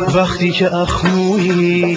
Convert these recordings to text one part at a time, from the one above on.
وقتی که اخمویی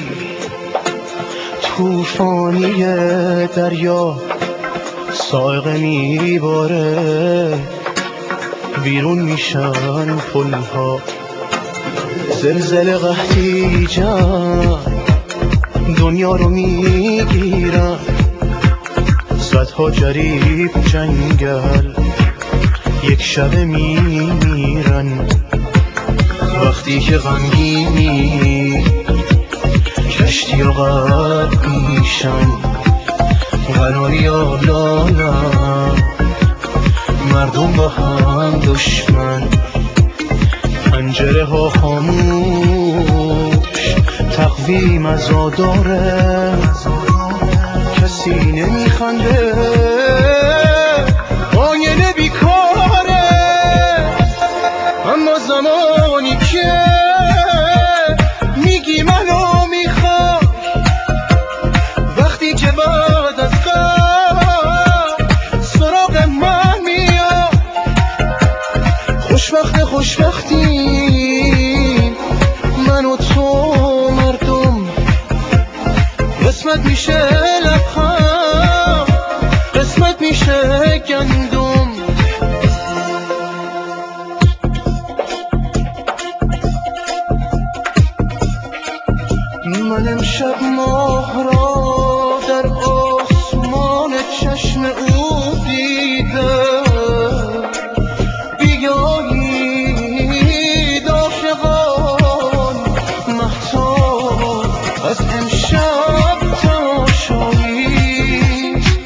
توفانی دریا سائقه میباره، بیرون میشن پلها، زلزله قحطی جنگ دنیا رو میگیرن، صدها جریب جنگل یک شبه میمیرن. وقتی که غمگینی کشتی ها غرق میشن، قناری ها لالن، مردم با هم دشمن، پنجره ها خاموش، تقویم عزاداره، کسی نمیخنده، آینه بیکاره. اما زمانی که میگی منو میخوای، وقتی که بعد از غم سراغ من میاد، خوشبختیم من و تو مردم، قسمت میشه لبخند، قسمت میشه گندم. من امشب ماه را در آسمان چشم او دیدم، بیایید عاشقان مهتاب از امشب تماشایی.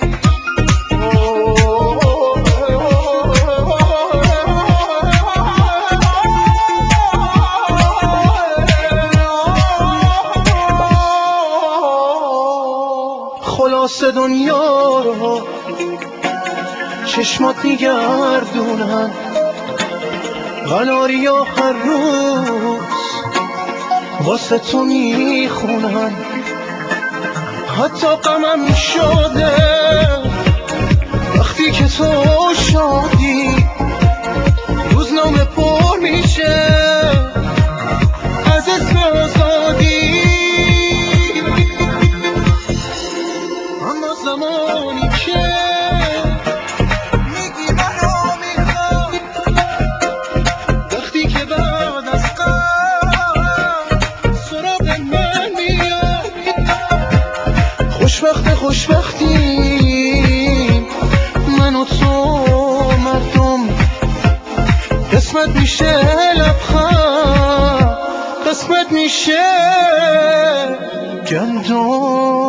خلاص دنیا رو چشمات میگردونن، قناریا هر روز واسه تو میخونن، حتی غمم شده وقتی که تو شادی، روزنامه پر میشه از اسم آزادی. اما زمانی که میگی منو میخوای، وقتی که بعد از غم سراغ من میای، خوشبختیم من و تو مردم، قسمت میشه لبخند، قسمت میشه گندم.